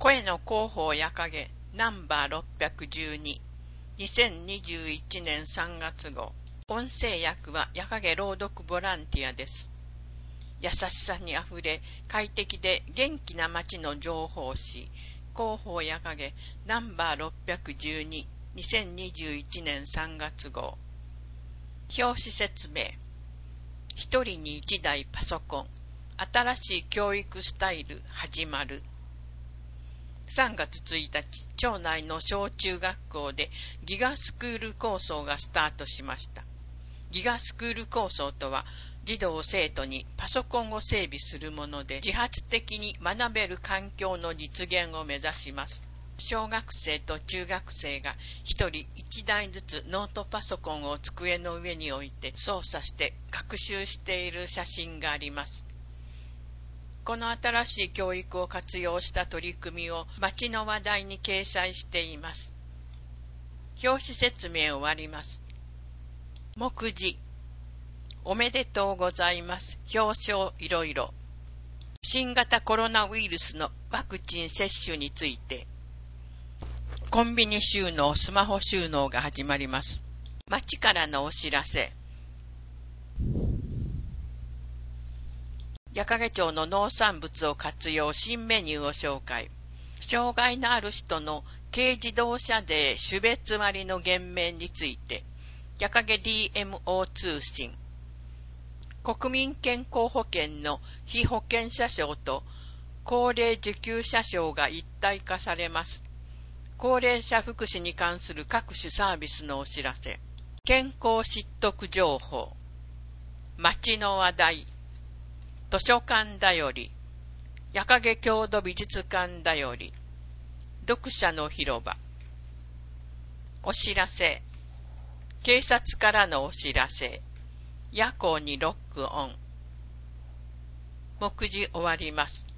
声の広報やかげナンバー612 2021年3月号。音声訳はやかげ朗読ボランティアです。優しさにあふれ快適で元気な街の情報誌広報やかげナンバー612 2021年3月号。表紙説明。一人に一台パソコン、新しい教育スタイル始まる。3月1日、町内の小中学校でギガスクール構想がスタートしました。ギガスクール構想とは、児童生徒にパソコンを整備するもので、自発的に学べる環境の実現を目指します。小学生と中学生が一人一台ずつノートパソコンを机の上に置いて操作して学習している写真があります。この新しい教育を活用した取り組みを町の話題に掲載しています。表紙説明終わります。目次。おめでとうございます。表彰いろいろ。新型コロナウイルスのワクチン接種について。コンビニ収納、スマホ収納が始まります。町からのお知らせ。矢掛町の農産物を活用新メニューを紹介。障害のある人の軽自動車税種別割の減免について。矢掛 DMO 通信。国民健康保険の被保険者証と高齢受給者証が一体化されます。高齢者福祉に関する各種サービスのお知らせ。健康知得情報。町の話題。図書館だより。矢掛郷土美術館だより。読者の広場。お知らせ。警察からのお知らせ。夜行にロックオン。目次終わります。